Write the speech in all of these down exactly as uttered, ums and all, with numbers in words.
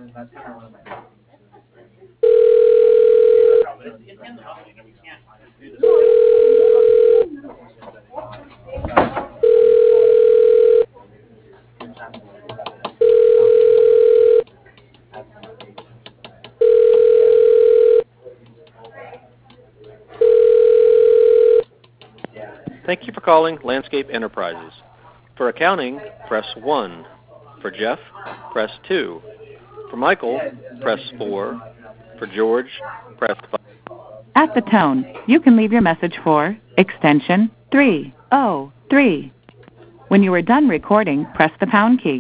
Thank you for calling Landscape Enterprises. For accounting, press one. For Jeff, press two. For Michael, press four. For George, press five. At the tone, you can leave your message for extension three oh three. When you are done recording, press the pound key.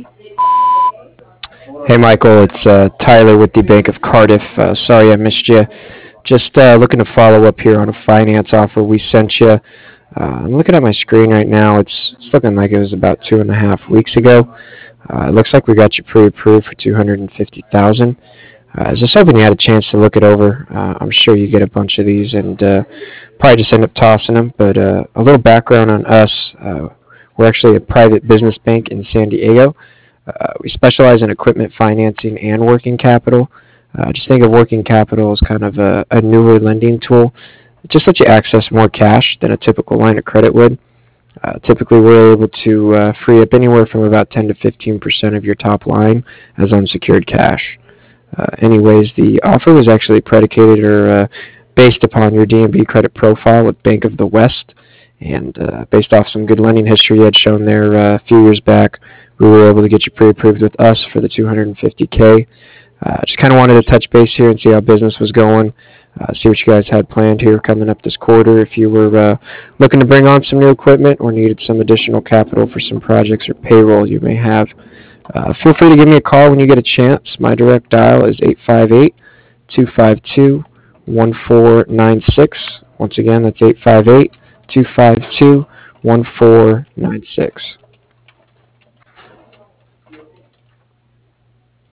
Hey, Michael, it's uh, Tyler with the Bank of Cardiff. Uh, sorry I missed you. Just uh, looking to follow up here on a finance offer we sent you. Uh, I'm looking at my screen right now. It's, it's looking like it was about two and a half weeks ago. Uh, it looks like we got you pre-approved for two hundred fifty thousand dollars. Uh, I was just hoping you had a chance to look it over. Uh, I'm sure you get a bunch of these and uh, probably just end up tossing them. But uh, a little background on us. Uh, we're actually a private business bank in San Diego. Uh, we specialize in equipment financing and working capital. Uh, just think of working capital as kind of a, a newer lending tool. It just lets you access more cash than a typical line of credit would. Uh, typically, we're able to uh, free up anywhere from about ten to fifteen percent of your top line as unsecured cash. Uh, anyways, the offer was actually predicated or uh, based upon your D and B credit profile with Bank of the West, and uh, based off some good lending history you had shown there uh, a few years back, we were able to get you pre-approved with us for the two hundred fifty K. Uh, just kind of wanted to touch base here and see how business was going, uh, see what you guys had planned here coming up this quarter, if you were uh, looking to bring on some new equipment or needed some additional capital for some projects or payroll you may have. Uh, feel free to give me a call when you get a chance. My direct dial is eight five eight, two five two, one four nine six. Once again, that's eight five eight, two five two, one four nine six.